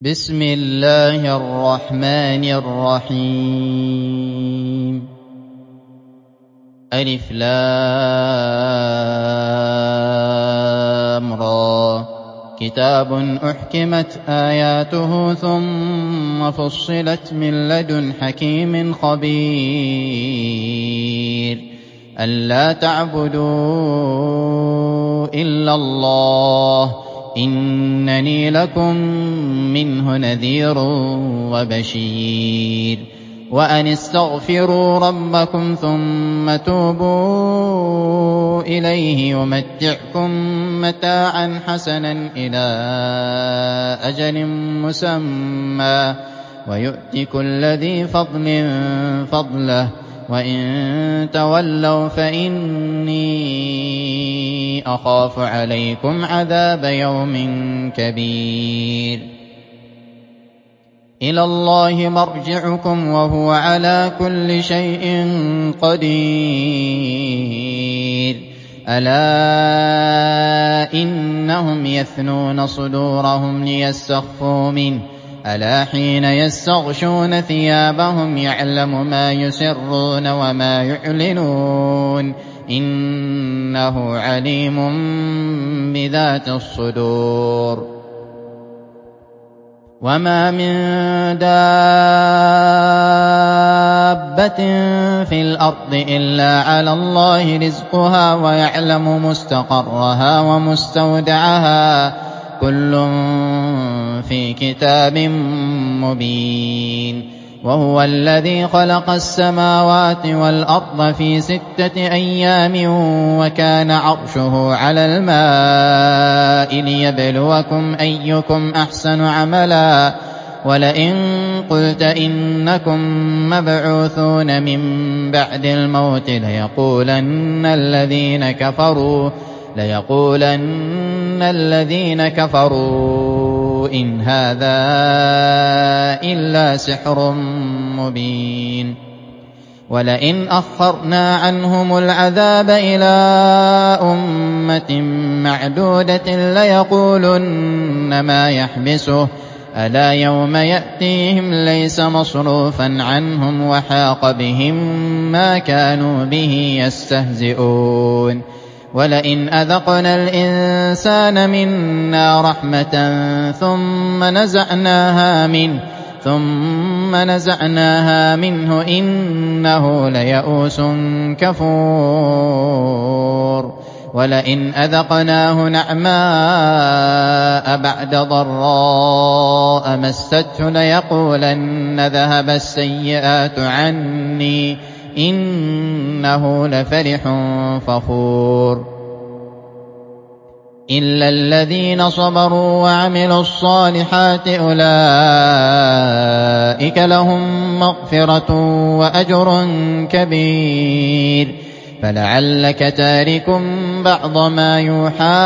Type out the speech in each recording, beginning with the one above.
بسم الله الرحمن الرحيم. ألف لام را. كتاب أحكمت آياته ثم فصلت من لدن حكيم خبير. ألا تعبدوا إلا الله إنني لكم منه نذير وبشير. وأن استغفروا ربكم ثم توبوا إليه يمتعكم متاعا حسنا إلى أجل مسمى ويؤت كل ذي فضل فضله وإن تولوا فإني أخاف عليكم عذاب يوم كبير. إلى الله مرجعكم وهو على كل شيء قدير. ألا إنهم يثنون صدورهم ليستخفوا منه ألا حين يستغشون ثيابهم يعلم ما يسرون وما يعلنون إنه عليم بذات الصدور. وما من دابة في الأرض إلا على الله رزقها ويعلم مستقرها ومستودعها كل في كتاب مبين. وهو الذي خلق السماوات والأرض في 6 أيام وكان عرشه على الماء ليبلوكم أيكم أحسن عملا. ولئن قلت إنكم مبعوثون من بعد الموت ليقولن الذين كفروا إن هذا إلا سحر مبين. ولئن أخرنا عنهم العذاب إلى أمة معدودة ليقولن ما يحبسه ألا يوم يأتيهم ليس مصروفا عنهم وحاق بهم ما كانوا به يستهزئون. ولئن أذقنا الإنسان منا رحمة ثم نزعناها منه إنه ليئوس كفور. ولئن أذقناه نعماء بعد ضراء مسته ليقولن ذهب السيئات عني إنه لفرح فخور. إلا الذين صبروا وعملوا الصالحات أولئك لهم مغفرة وأجر كبير. فلعلك تارك بعض ما يوحى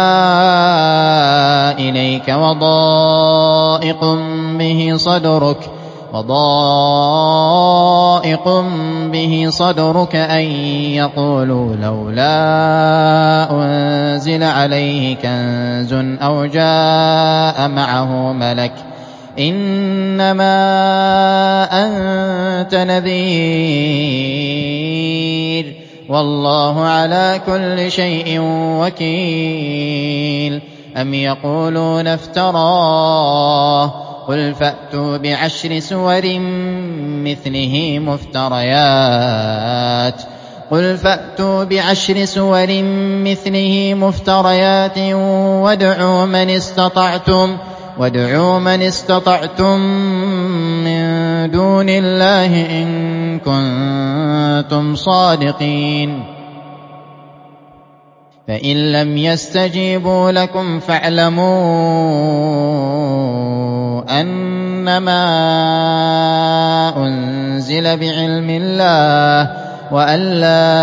إليك وضائق به صدرك أن يقولوا لولا أنزل عليه كنز أو جاء معه ملك إنما أنت نذير والله على كل شيء وكيل. أم يقولون افتراه قل فأتوا ب10 سور مثله مفتريات وادعوا من استطعتم من دون الله إن كنتم صادقين. فإن لم يستجيبوا لكم فاعلموا أنما أنزل بعلم الله وأن لا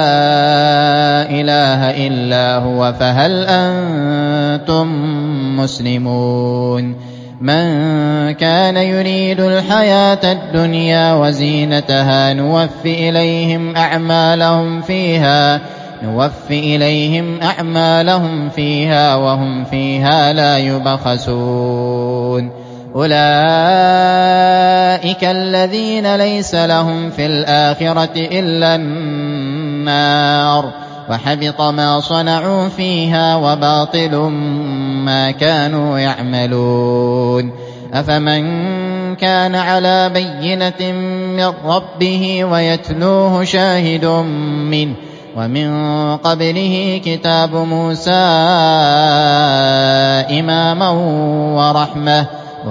إله إلا هو فهل أنتم مسلمون. من كان يريد الحياة الدنيا وزينتها نوفي إليهم أعمالهم فيها وهم فيها لا يبخسون. أولئك الذين ليس لهم في الآخرة إلا النار وحبط ما صنعوا فيها وباطل ما كانوا يعملون أفمن كان على بينة من ربه ويتلوه شاهد منه ومن قبله كتاب موسى إماما ورحمة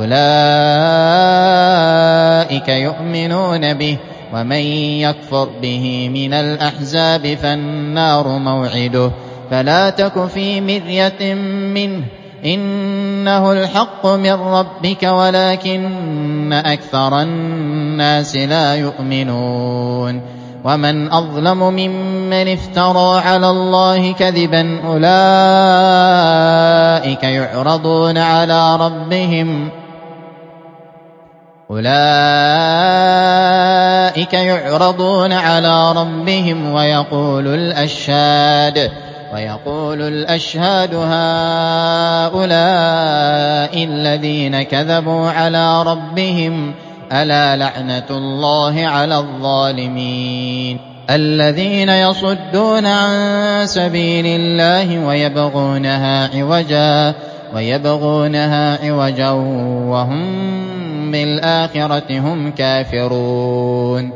أولئك يؤمنون به ومن يكفر به من الأحزاب فالنار موعده فلا تك في مرية منه إنه الحق من ربك ولكن أكثر الناس لا يؤمنون ومن أظلم ممن افترى على الله كذبا أولئك يعرضون على ربهم ويقول الأشهاد هؤلاء الذين كذبوا على ربهم ألا لعنة الله على الظالمين الذين يصدون عن سبيل الله ويبغونها عوجا وهم بالآخرة هم كافرون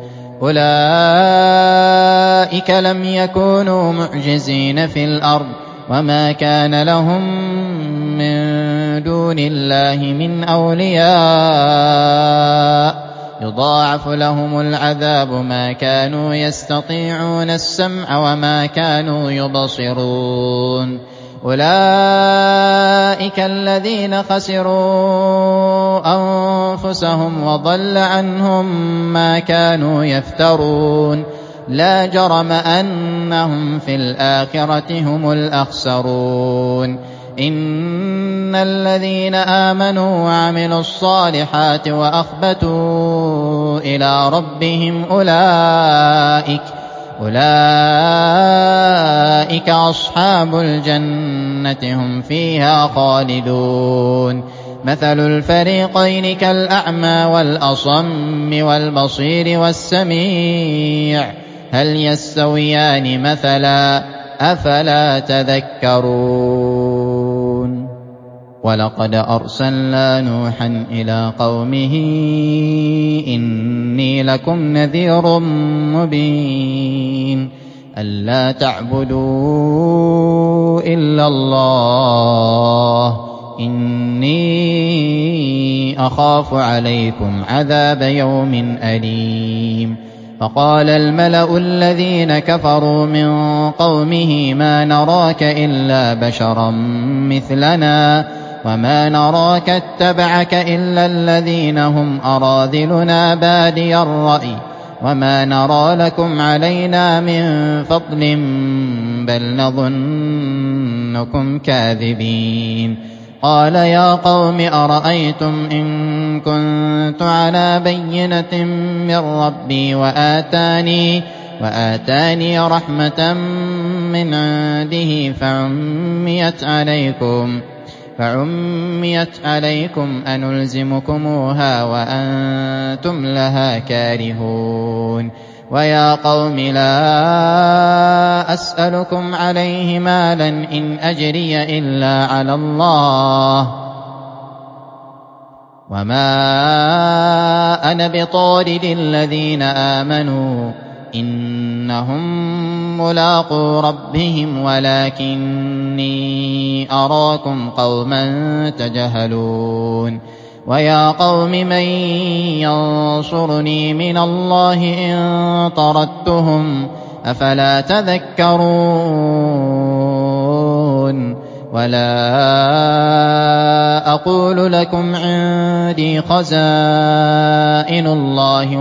أولئك لم يكونوا معجزين في الأرض وما كان لهم من دون الله من أولياء يضاعف لهم العذاب ما كانوا يستطيعون السمع وما كانوا يبصرون أولئك الذين خسروا أنفسهم وضل عنهم ما كانوا يفترون لا جرم أنهم في الآخرة هم الأخسرون إن الذين آمنوا وعملوا الصالحات وأخبتوا إلى ربهم أولئك أصحاب الجنة هم فيها خالدون مثل الفريقين كالأعمى والأصم والبصير والسميع هل يستويان مثلا أفلا تذكرون ولقد أرسلنا نوحا إلى قومه إني لكم نذير مبين ألا تعبدوا إلا الله إني أخاف عليكم عذاب يوم أليم فقال الملأ الذين كفروا من قومه ما نراك إلا بشرا مثلنا وما نراك اتبعك إلا الذين هم أراذلنا بادي الرأي وما نرى لكم علينا من فضل بل نظنكم كاذبين قال يا قوم أرأيتم إن كنت على بينة من ربي وآتاني رحمة من عنده فعميت عليكم أنلزمكموها وأنتم لها كارهون ويا قوم لا أسألكم عليه مالا إن أجري إلا على الله وما أنا بطارد الذين آمنوا إنهم ملاقو ربهم ولكني أراكم قوما تجهلون ويا قوم من ينصرني من الله إن طردتهم أفلا تذكرون ولا أقول لكم عندي خزائن الله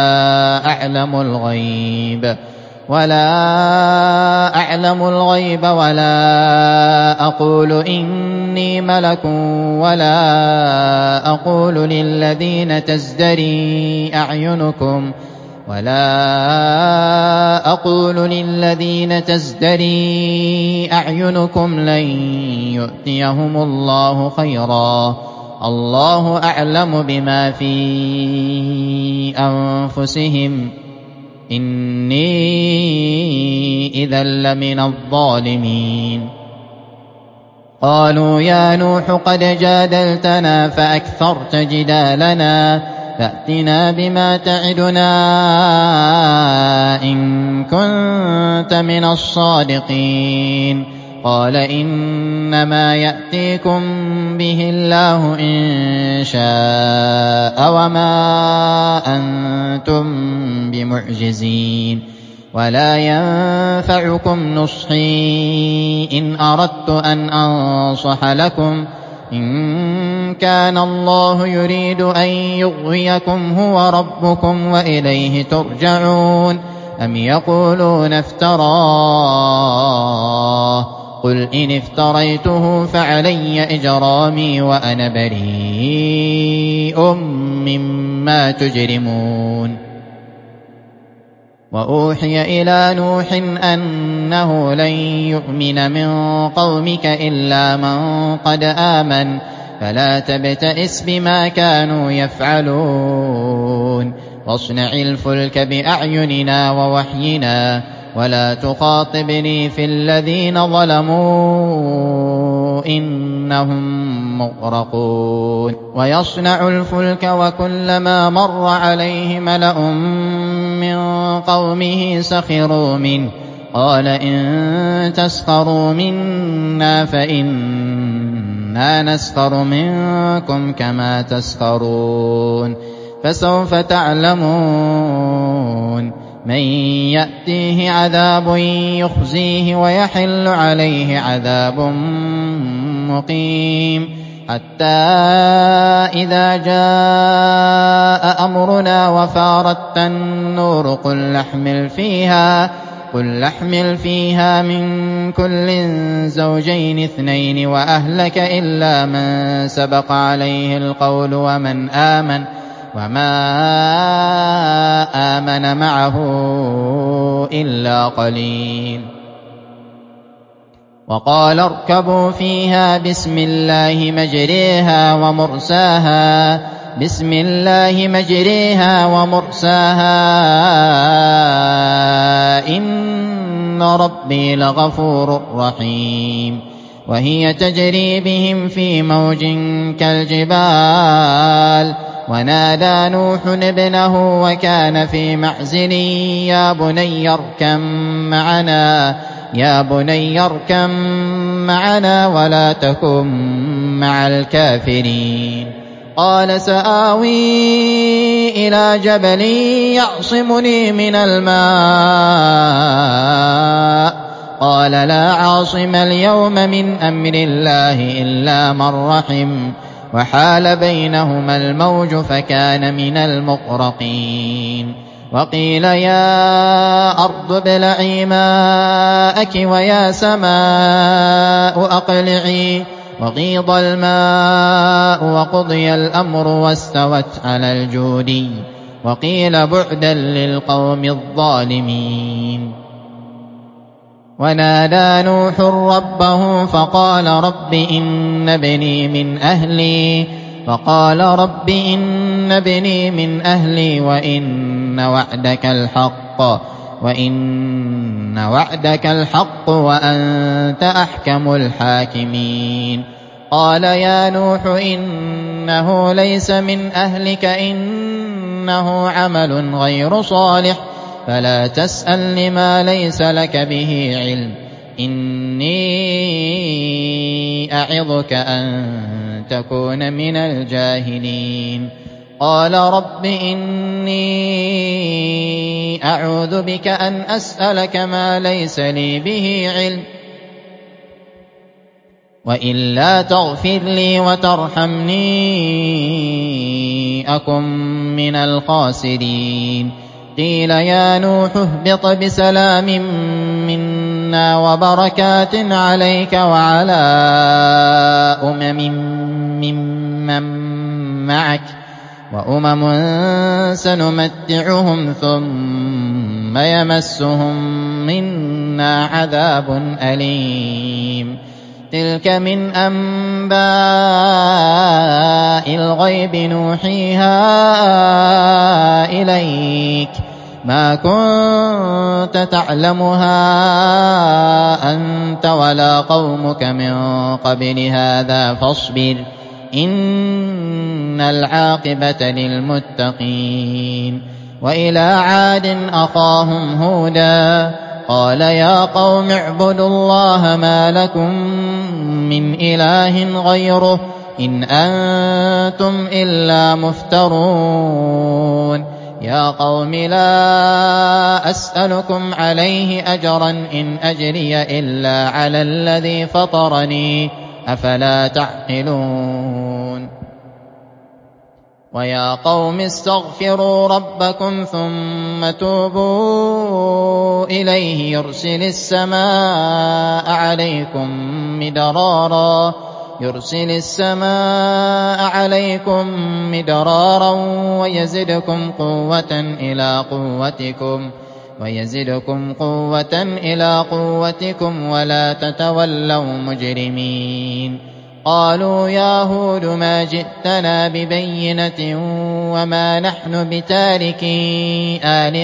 ولا أعلم الغيب ولا أقول إني ملك ولا أقول للذين تزدري أعينكم لن يؤتيهم الله خيرا الله أعلم بما في أنفسهم إني إذا لمن الظالمين. قالوا يا نوح قد جادلتنا فأكثرت جدالنا فأتنا بما تعدنا إن كنت من الصادقين. قال إنما يأتيكم به الله إن شاء وما أنتم بمعجزين ولا ينفعكم نصحي إن أردت أن أنصح لكم إن كان الله يريد أن يغويكم هو ربكم وإليه ترجعون. أم يقولون افتراه قل إن افتريته فعلي إجرامي وأنا بريء مما تجرمون. وأوحي إلى نوح أنه لن يؤمن من قومك إلا من قد آمن فلا تبتئس بما كانوا يفعلون واصنع الفلك بأعيننا ووحينا ولا تخاطبني في الذين ظلموا إنهم مغرقون. ويصنع الفلك وكلما مر عليه ملأ من قومه سخروا منه قال إن تسخروا منا فإنا نسخر منكم كما تسخرون. فسوف تعلمون من يأتيه عذاب يخزيه ويحل عليه عذاب مقيم. حتى إذا جاء أمرنا وفارت النور قل احمل فيها من كل زوجين اثنين وأهلك إلا من سبق عليه القول وما آمن معه إلا قليل. وقال اركبوا فيها بسم الله مجريها ومرساها إن ربي لغفور رحيم. وهي تجري بهم في موج كالجبال ونادى نوح ابنه وكان في معزل يا بني اركم معنا ولا تكن مع الكافرين. قال سآوي إلى جبل يعصمني من الماء قال لا عاصم اليوم من أمر الله إلا من رحم وحال بينهما الموج فكان من المغرقين. وقيل يا أرض ابلعي ماءك ويا سماء أقلعي وغيض الماء وقضي الأمر واستوت على الجودي وقيل بعدا للقوم الظالمين. ونادى نوح ربه فقال رب إن ابني من أهلي وإن وعدك الحق وأنت أحكم الحاكمين. قال يا نوح إنه ليس من أهلك إنه عمل غير صالح فلا تسألني ما ليس لك به علم إني أعظك أن تكون من الجاهلين. قال رب إني أعوذ بك أن أسألك ما ليس لي به علم وإلا تغفر لي وترحمني أكن من الخاسرين. قيل يا نوح اهبط بسلام منا وبركات عليك وعلى ممن معك وأمم سنمتعهم ثم يمسهم منا عذاب أليم. تِلْكَ مِنْ أَنبَاءِ الْغَيْبِ نُوحِيهَا إِلَيْكَ ۖ مَا كُنتَ تَعْلَمُهَا أَنتَ وَلَا قَوْمُكَ مِن قَبْلِ هَٰذَا فَاصْبِرْ ۖ إِنَّ الْعَاقِبَةَ لِلْمُتَّقِينَ. وَإِلَىٰ عَادٍ أَخَاهُمْ هُودًا ۗ قَالَ يَا قَوْمِ اعْبُدُوا اللَّهَ مَا لَكُم مِّنْ إِلَٰهٍ غَيْرُهُ إِنْ أَنتُمْ إِلَّا مُفْتَرُونَ. يَا قَوْمِ لَا أَسْأَلُكُمْ عَلَيْهِ أَجْرًا ۖ إِنْ أَجْرِيَ إِلَّا عَلَى الَّذِي فَطَرَنِي ۚ أَفَلَا تَعْقِلُونَ. وَيَا قَوْمِ اسْتَغْفِرُوا رَبَّكُمْ ثُمَّ تُوبُوا إِلَيْهِ يُرْسِلِ السَّمَاءَ عَلَيْكُم مِّدْرَارًا وَيَزِدْكُمْ قُوَّةً إِلَىٰ قُوَّتِكُمْ وَلَا تَتَوَلَّوْا مُجْرِمِينَ. قَالُوا يَا هُودُ ما جِئْتَنَا بِبَيِّنَةٍ وَمَا نَحْنُ بِتَارِكِي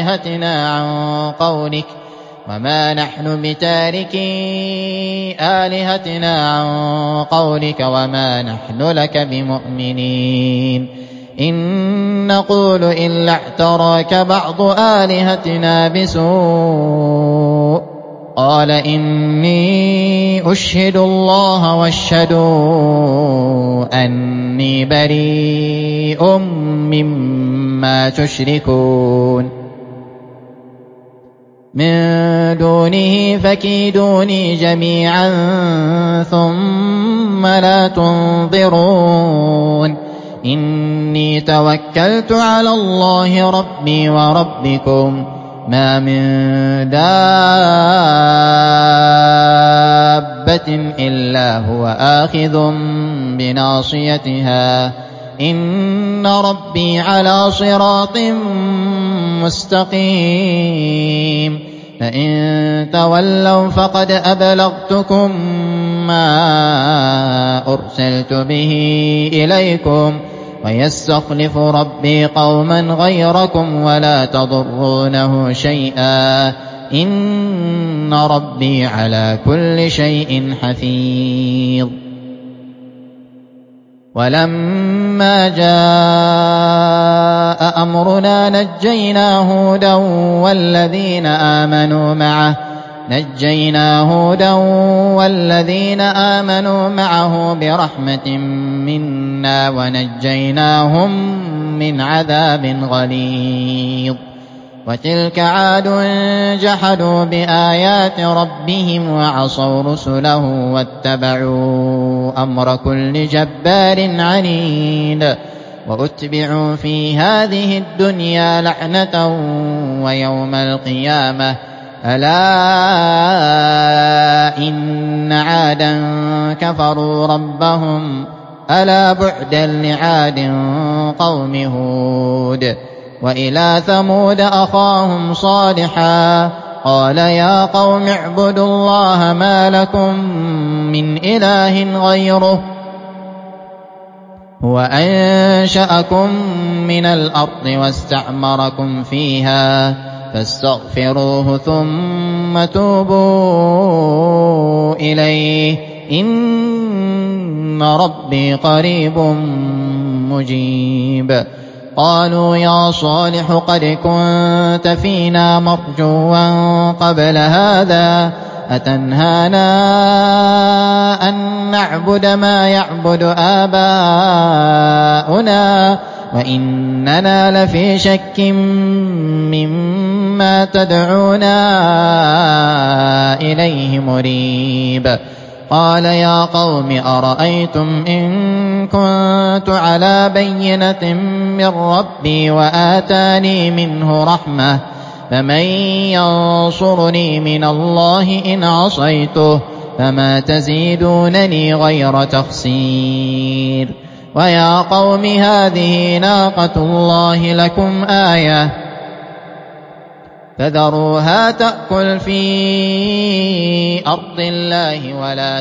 آلِهَتِنَا عَن قَوْلِكَ وَمَا نَحْنُ لَكَ بِمُؤْمِنِينَ. إِن نَّقُولُ إِلَّا اعْتَرَاكَ بَعْضُ آلِهَتِنَا بِسُوءٍ ۗ قَالَ إِنِّي أُشْهِدُ اللَّهَ وَاشْهَدُوا أَنِّي بَرِيءٌ مِّمَّا تُشْرِكُونَ مِن دُونِهِ فَكِيدُونِي جَمِيعًا ثُمَّ لَا تُنظِرُونِ. إِنِّي تَوَكَّلْتُ عَلَى اللَّهِ رَبِّي وَرَبِّكُم ۚ مَّا مِن دَابَّةٍ إِلَّا هُوَ آخِذٌ بِنَاصِيَتِهَا ۚ إِنَّ رَبِّي عَلَىٰ صِرَاطٍ مُّسْتَقِيمٍ. فَإِن تَوَلَّوْا فَقَدْ أَبْلَغْتُكُم مَّا أُرْسِلْتُ بِهِ إِلَيْكُمْ ۚ وَيَسْتَخْلِفُ رَبِّي قَوْمًا غَيْرَكُمْ وَلَا تَضُرُّونَهُ شَيْئًا ۚ إِنَّ رَبِّي عَلَىٰ كُلِّ شَيْءٍ حَفِيظٌ. وَلَمَّا جَاءَ أَمْرُنَا نَجَّيْنَا هُودًا وَالَّذِينَ آمَنُوا مَعَهُ بِرَحْمَةٍ مِّنَّا وَنَجَّيْنَاهُم مِّنْ عَذَابٍ غَلِيظٍ. وَتِلْكَ عَادٌ جَحَدُوا بِآيَاتِ رَبِّهِمْ وَعَصَوْا رُسُلَهُ وَاتَّبَعُوا أَمْرَ كُلِّ جَبَّارٍ عَنِيدٍ. وَأُتْبِعُوا فِي هَٰذِهِ الدُّنْيَا لَعْنَةً وَيَوْمَ الْقِيَامَةِ ۗ أَلَا إِنَّ عَادًا كَفَرُوا رَبَّهُمْ ۗ أَلَا بُعْدًا لِّعَادٍ قَوْمِ هُودٍ. وَإِلَىٰ ثَمُودَ أَخَاهُمْ صَالِحًا ۗ قَالَ يَا قَوْمِ اعْبُدُوا اللَّهَ مَا لَكُم مِّنْ إِلَٰهٍ غَيْرُهُ هُوَ أَنشَأَكُم مِّنَ الْأَرْضِ وَاسْتَعْمَرَكُمْ فِيهَا فَاسْتَغْفِرُوهُ ثُمَّ تُوبُوا إِلَيْهِ ۚ إِنَّ رَبِّي قَرِيبٌ مُّجِيبٌ. قَالُوا يَا صَالِحُ قَدْ كُنتَ فِينَا مَرْجُوًّا قَبْلَ هَٰذَا ۖ أَتَنْهَانَا أَن نَّعْبُدَ مَا يَعْبُدُ آبَاؤُنَا وَإِنَّنَا لَفِي شَكٍّ مِّمَّا تَدْعُونَا إِلَيْهِ مُرِيبٍ. قَالَ يَا قَوْمِ أَرَأَيْتُمْ إِن كُنتُ عَلَىٰ بَيِّنَةٍ مِّن رَّبِّي وَآتَانِي مِنْهُ رَحْمَةً فَمَن يَنصُرُنِي مِنَ اللَّهِ إِنْ عَصَيْتُهُ ۖ فَمَا تَزِيدُونَنِي غَيْرَ تَخْسِيرٍ. وَيَا قَوْمِ هَٰذِهِ نَاقَةُ اللَّهِ لَكُمْ آيَةً فذروها تأكل في أرض الله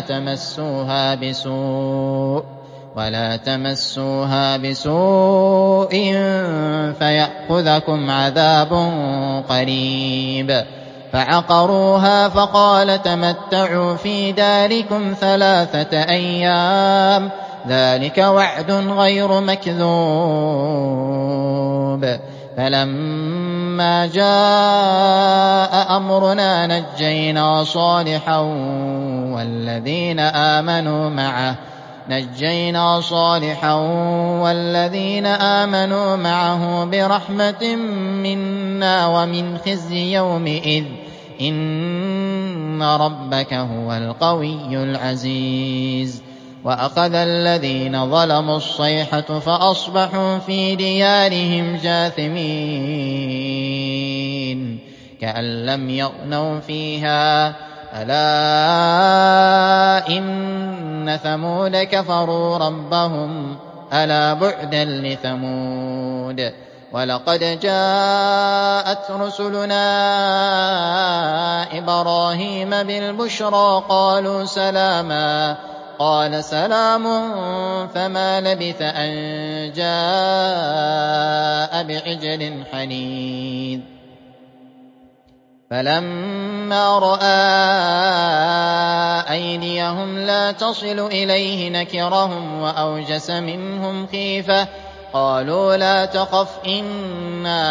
ولا تمسوها بسوء فيأخذكم عذاب قريب. فعقروها فقال تمتعوا في داركم 3 أيام ذلك وعد غير مكذوب. فلما جاء أمرنا نجينا صالحا والذين آمنوا معه برحمة منا ومن خزي يومئذ إن ربك هو القوي العزيز. وأخذ الذين ظلموا الصيحة فأصبحوا في ديارهم جاثمين كأن لم يغنوا فيها ألا إن ثمود كفروا ربهم ألا بعدا لثمود. ولقد جاءت رسلنا إبراهيم بالبشرى قالوا سلاما قال سلام فما لبث أن جاء بعجل حنيذ. فلما رأى أيديهم لا تصل إليه نكرهم وأوجس منهم خيفة قالوا لا تخف إنا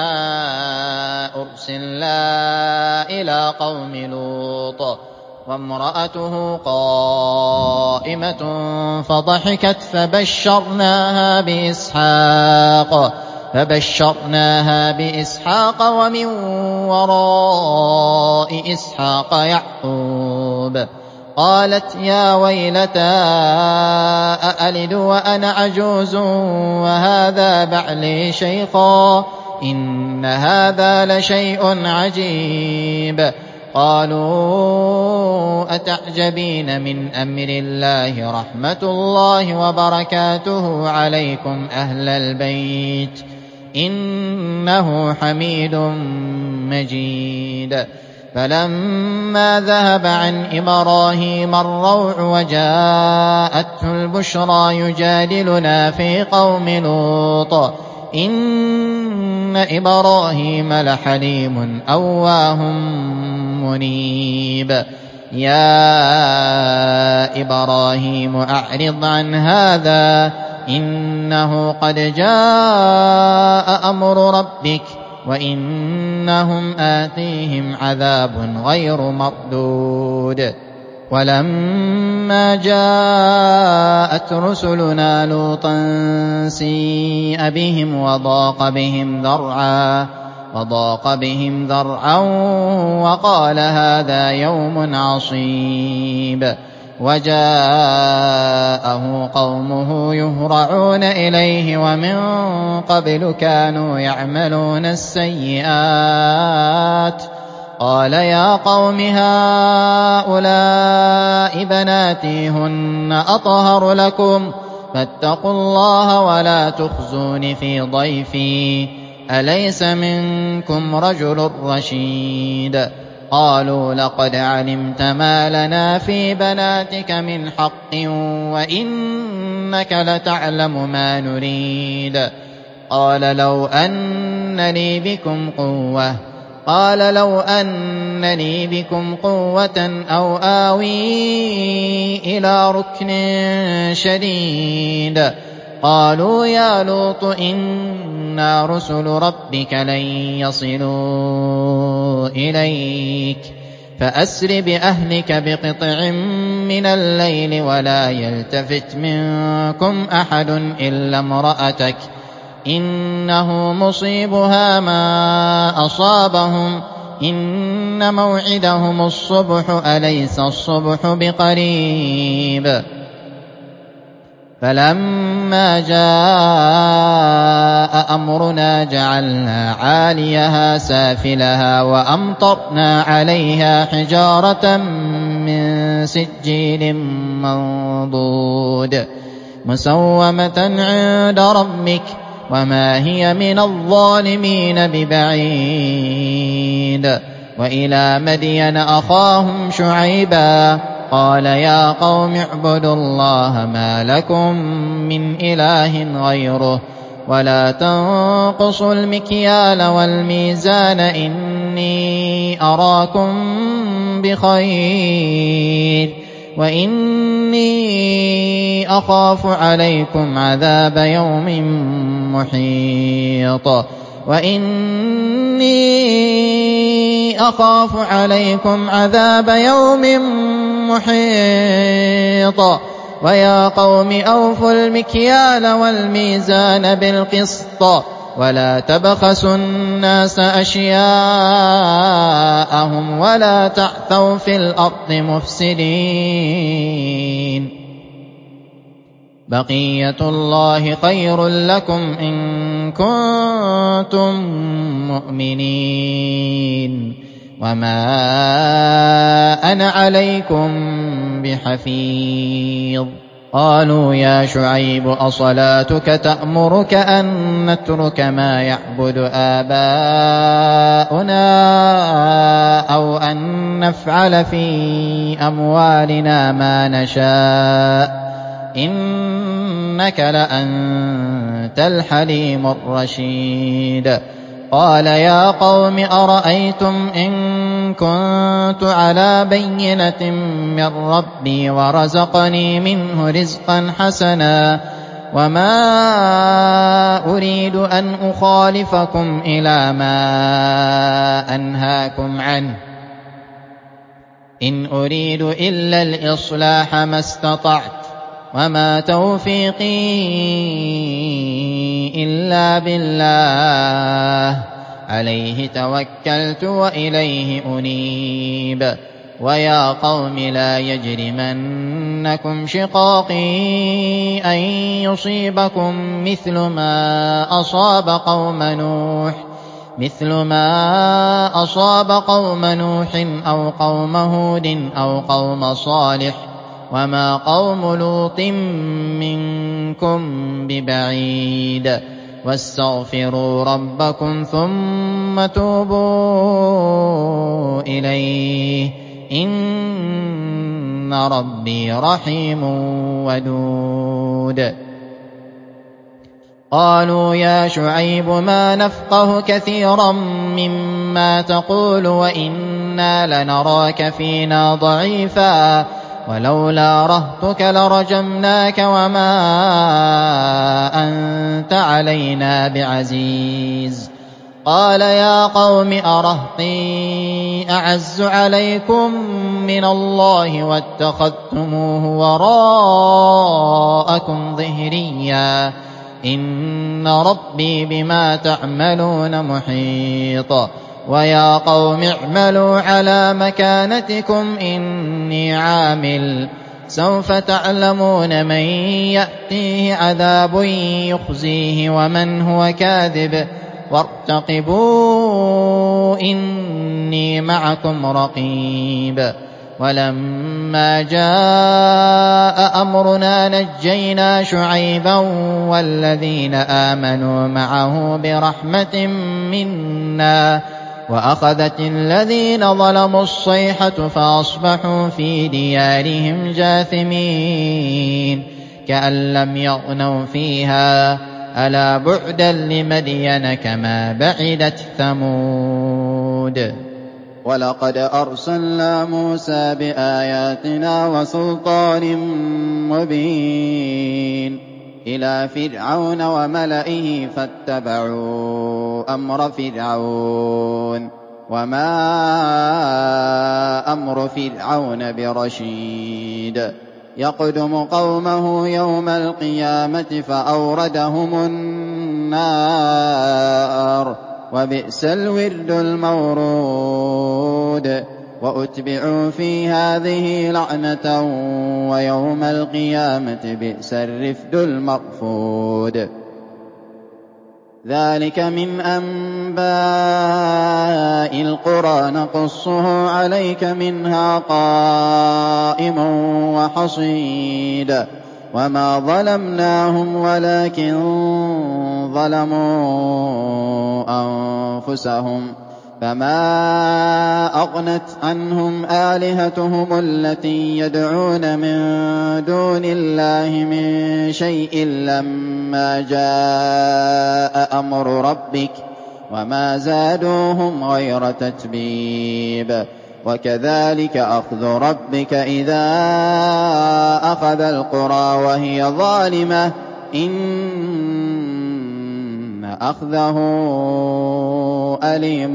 أرسلنا إلى قوم لوط وامرأته قائمة فضحكت فبشرناها بإسحاق ومن وراء إسحاق يعقوب. قالت يا ويلتى أألد وأنا عجوز وهذا بعلي شيخا إن هذا لشيء عجيب. قالوا أتعجبين من أمر الله رحمة الله وبركاته عليكم أهل البيت إنه حميد مجيد. فلما ذهب عن إبراهيم الروع وجاءته البشرى يجادلنا في قوم لوط إن إبراهيم لحليم أواه منيب. يا إبراهيم أعرض عن هذا إنه قد جاء أمر ربك وإنهم آتيهم عذاب غير مردود. ولما جاءت رسلنا لوطا سيء بهم وضاق بهم ذرعا وقال هذا يوم عصيب. وجاءه قومه يهرعون إليه ومن قبل كانوا يعملون السيئات قال يا قوم هؤلاء بناتي هن أطهر لكم فاتقوا الله ولا تخزون في ضيفي أليس منكم رجل رشيد. قالوا لقد علمت ما لنا في بناتك من حق وإنك لتعلم ما نريد. قال لو أن لي بكم قوة أو آوي إلى ركن شديد. قالوا يا لوط إنا رسل ربك لن يصلوا إليك فأسر بأهلك بقطع من الليل ولا يلتفت منكم أحد إلا امرأتك إنه مصيبها ما أصابهم إن موعدهم الصبح أليس الصبح بقريب. فلما جاء أمرنا جعلنا عاليها سافلها وأمطرنا عليها حجارة من سجيل منضود مسومة عند ربك وما هي من الظالمين ببعيد. وإلى مدين أخاهم شعيبا قال يا قوم اعبدوا الله ما لكم من إله غيره ولا تنقصوا المكيال والميزان إني أراكم بخير وإني أخاف عليكم عذاب يوم محيط ويا قوم أوفوا المكيال والميزان بالقسط ولا تبخسوا الناس أشياءهم ولا تعثوا في الأرض مفسدين. بقية الله خير لكم إن كنتم مؤمنين وما أنا عليكم بحفيظ. قالوا يا شعيب أصلاتك تأمرك أن نترك ما يعبد آباؤنا أو أن نفعل في أموالنا ما نشاء إنك لأنت الحليم الرشيد. قال يا قوم أرأيتم إن كنت على بينة من ربي ورزقني منه رزقا حسنا وما أريد أن أخالفكم إلى ما أنهاكم عنه إن أريد إلا الإصلاح ما استطعت وما توفيقي إلا بالله عليه توكلت وإليه أنيب. ويا قوم لا يجرمنكم شقاقي أن يصيبكم مثل ما أصاب قوم نوح أو قوم هود أو قوم صالح وما قوم لوط منكم ببعيد. واستغفروا ربكم ثم توبوا إليه إن ربي رحيم ودود. قالوا يا شعيب ما نفقه كثيرا مما تقول وإنا لنراك فينا ضعيفا ولولا رهطك لرجمناك وما أنت علينا بعزيز. قال يا قوم أرهطي أعز عليكم من الله واتخذتموه وراءكم ظهريا إن ربي بما تعملون محيط. ويا قوم اعملوا على مكانتكم إني عامل سوف تعلمون من يأتيه عذاب يخزيه ومن هو كاذب وارتقبوا إني معكم رقيب. ولما جاء أمرنا نجينا شعيبا والذين آمنوا معه برحمة منا وأخذت الذين ظلموا الصيحة فأصبحوا في ديارهم جاثمين كأن لم يغنوا فيها ألا بعدا لمدين كما بعدت ثمود. ولقد أرسلنا موسى بآياتنا وسلطان مبين إلى فرعون وملئه فاتبعوا أمر فرعون وما أمر فرعون برشيد. يقدم قومه يوم القيامة فأوردهم النار وبئس الورد المورود. وأتبعوا في هذه لعنة ويوم القيامة بئس الرفد المرفود. ذلك من أنباء القرى نقصه عليك منها قائم وحصيد. وما ظلمناهم ولكن ظلموا أنفسهم فما أغنت عنهم آلهتهم التي يدعون من دون الله من شيء لما جاء أمر ربك وما زادوهم غير تتبيب وكذلك أخذ ربك إذا أخذ القرى وهي ظالمة إن أخذه أليم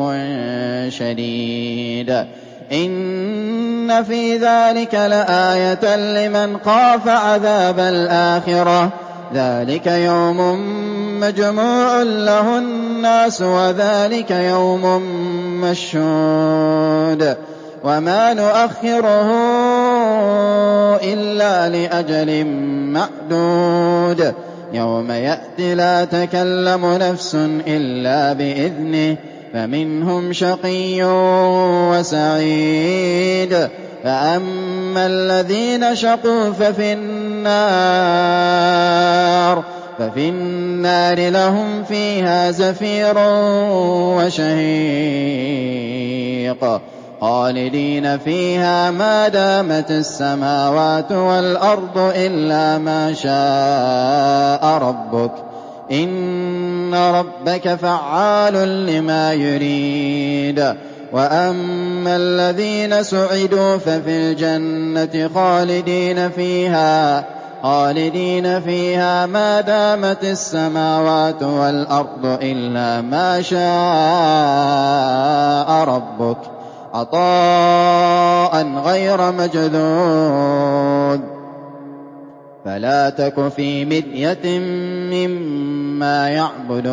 شديد إن في ذلك لآية لمن خاف عذاب الآخرة ذلك يوم مجموع له الناس وذلك يوم مشهود وما نؤخره إلا لأجل معدود يوم يأتي لا تكلم نفس إلا بإذنه فمنهم شقي وسعيد فأما الذين شقوا ففي النار لهم فيها زفير وشهيق خالدين فيها ما دامت السماوات والأرض إلا ما شاء ربك إن ربك فعال لما يريد وأما الذين سعدوا ففي الجنة خالدين فيها ما دامت السماوات والأرض إلا ما شاء ربك عطاء غير مجذوذ فلا تك في مرية مما يعبد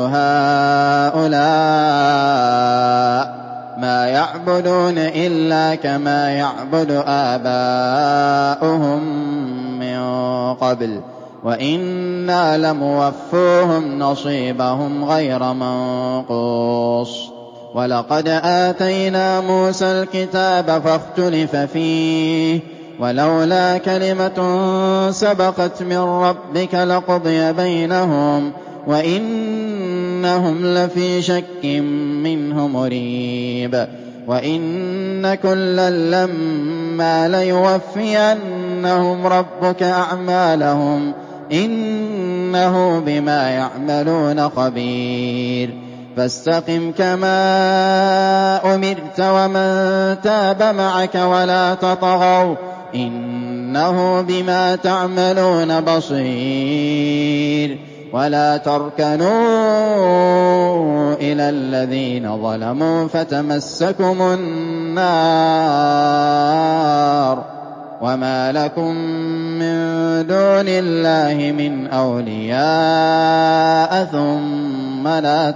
هؤلاء ما يعبدون إلا كما يعبد آباؤهم من قبل وإنا لموفوهم نصيبهم غير منقوص ولقد آتينا موسى الكتاب فاختلف فيه ولولا كلمة سبقت من ربك لقضي بينهم وإنهم لفي شك منه مريب وإن كلا لما ليوفينهم ربك أعمالهم إنه بما يعملون خبير فاستقم كما أمرت ومن تاب معك ولا تطغوا إنه بما تعملون بصير ولا تركنوا إلى الذين ظلموا فتمسكم النار وما لكم من دون الله من أولياء ثم لا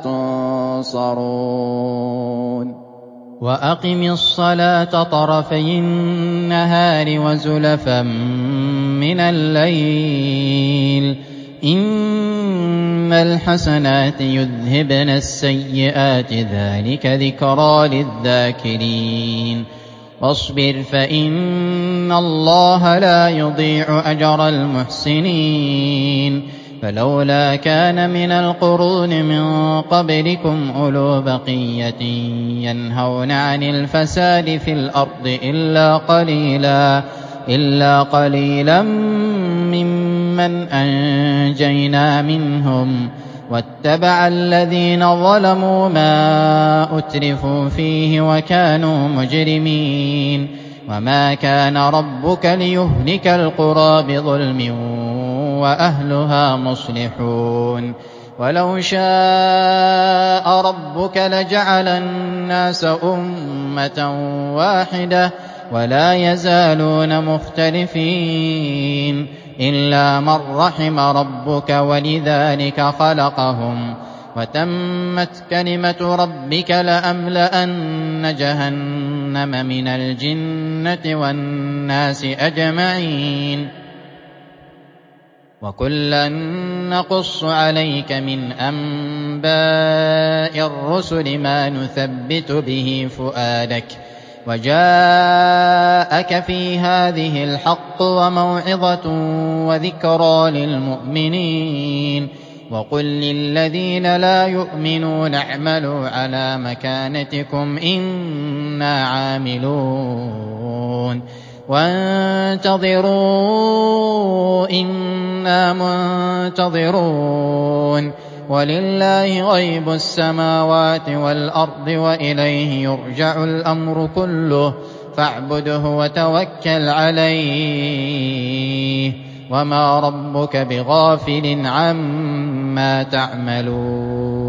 تنصرون وأقم الصلاة طرفي النهار وزلفا من الليل إن الحسنات يذهبن السيئات ذلك ذكرى للذاكرين واصبر فإن الله لا يضيع أجر المحسنين فلولا كان من القرون من قبلكم أولو بقية ينهون عن الفساد في الأرض إلا قليلا ممن أنجينا منهم واتبع الذين ظلموا ما أترفوا فيه وكانوا مجرمين وما كان ربك ليهلك القرى بظلم وأهلها مصلحون ولو شاء ربك لجعل الناس أمة واحدة ولا يزالون مختلفين إلا من رحم ربك ولذلك خلقهم وتمت كلمة ربك لأملأن جهنم من الجنة والناس أجمعين وكلا نقص عليك من أنباء الرسل ما نثبت به فؤادك وَجَاءَكَ فِي هَٰذِهِ الْحَقُّ وَمَوْعِظَةٌ وَذِكْرَىٰ لِلْمُؤْمِنِينَ وَقُل لِّلَّذِينَ لَا يُؤْمِنُونَ اعْمَلُوا عَلَىٰ مَكَانَتِكُمْ إِنَّا عَامِلُونَ وَانتَظِرُوا إِنَّا مُنتَظِرُونَ وَلِلَّهِ غَيْبُ السَّمَاوَاتِ وَالْأَرْضِ وَإِلَيْهِ يُرْجَعُ الْأَمْرُ كُلُّهُ فَاعْبُدْهُ وَتَوَكَّلْ عَلَيْهِ وَمَا رَبُّكَ بِغَافِلٍ عَمَّا تَعْمَلُونَ